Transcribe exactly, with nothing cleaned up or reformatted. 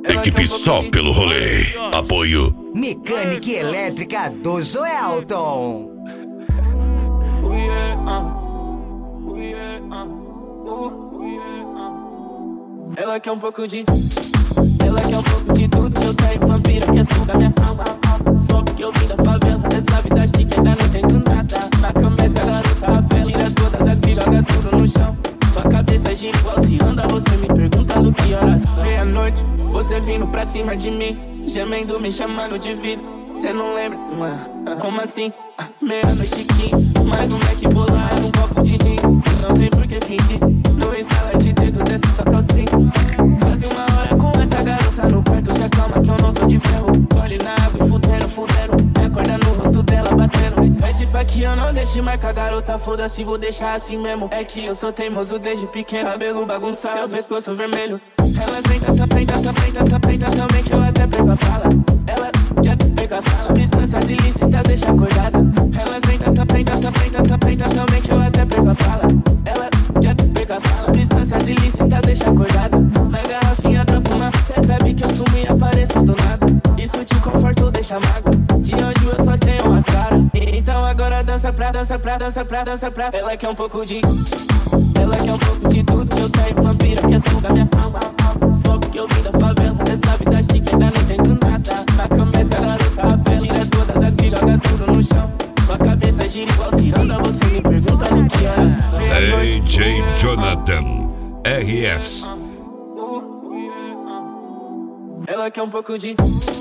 Equipe só pelo rolê. Apoio Mecânica Elétrica do Joelton. Ela quer um pouco de... Ela quer um pouco de tudo que eu tenho. Vampira quer sugar minha alma. Só porque eu vim da favela. Dessa vida chique ainda não entendo nada. Na cama essa garota bela. Tira todas as que joga tudo no chão. Sua cabeça gira igual se anda. Você me perguntando que horas são. Meia-noite, você vindo pra cima de mim, gemendo, me chamando de vida. Cê não lembra? Como assim? Meia-noite e quinze. Mais um Mac bolar, um copo de gin. Não tem por que fingir. Não instala de dedo, desce sua calcinha. Quase uma hora com essa garota no quarto. Se acalma que eu não sou de ferro. Olhe na água e fudendo, fudendo. Me acorda no rosto dela batendo. Pede pra que eu não deixe marcar, garota. Foda-se, vou deixar assim mesmo. É que eu sou teimoso desde pequeno. Cabelo bagunçado, seu pescoço vermelho. Ela senta, tá, senta, tá, senta, tá, senta também que eu até perco a fala. Ela quer pegar substâncias ilícitas, deixa acordada. Ela senta, tá, senta, tá, senta, tá, senta também que eu até perco a fala. Ela quer pegar substâncias ilícitas, deixa acordada. Na garrafinha da puma, cê sabe que eu sumo e apareço do nada. Isso te conforta ou deixa mágoa? De anjo eu só tenho uma cara. Então agora dança pra, dança pra, dança pra, dança pra. Ela quer um pouco de... Ela quer um pouco de tudo que eu tenho. Vampira quer sugar minha alma. Só porque eu vim da favela. Dessa vida chique ainda não entendo nada. Na cama essa garota bela. Tira todas as que joga tudo no chão. Sua cabeça gira igual se anda. Você me pergunta no que horas são. D J Jonathan R S. Ela quer um pouco de...